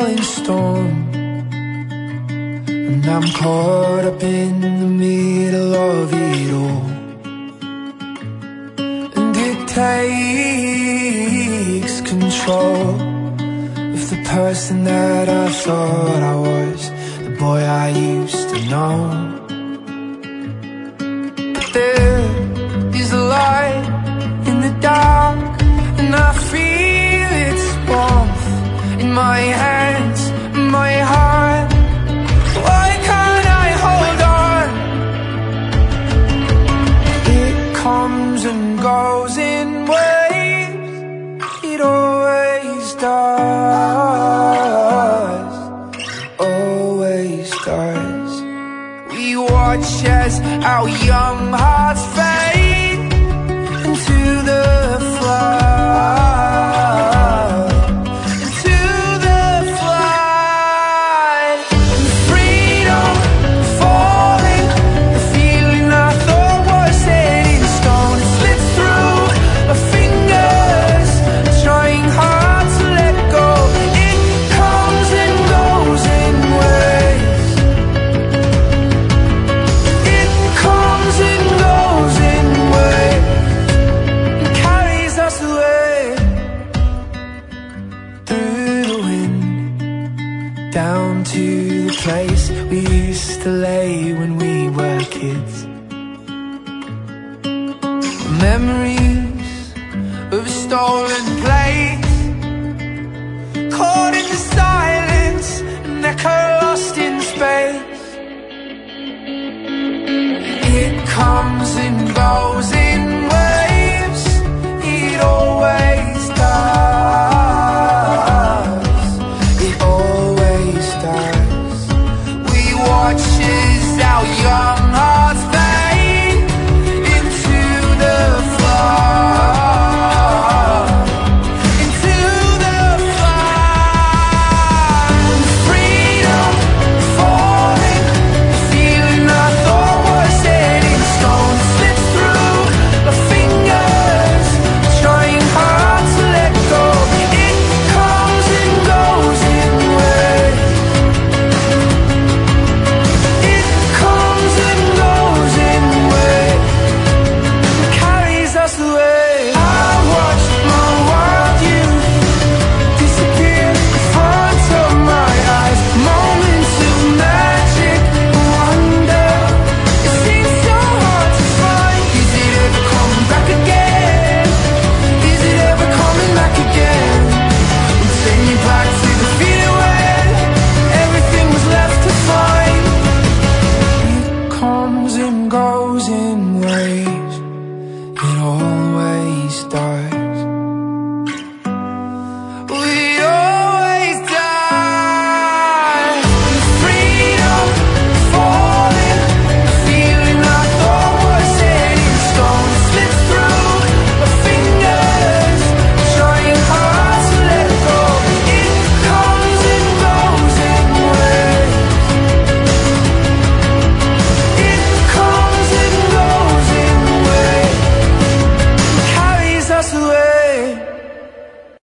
rolling storm, and I'm caught up in the middle of it all. And it takes control of the person that I thought I was, the boy I used to know. But there is a light in the dark, and I feel its warmth in my hands, my heart. Why can't I hold on? It comes and goes in waves, it always does, always does. We watch as our young hearts fade into the flood, into the flood. And freedom falling, the feeling I thought was set in stone, it slips through my fingers, trying hard to let go. It comes and goes in waves, it comes and goes in waves, and carries us away through the wind, down to the place we used to lay when we were kids. Memories of a stolen place, caught in the silence.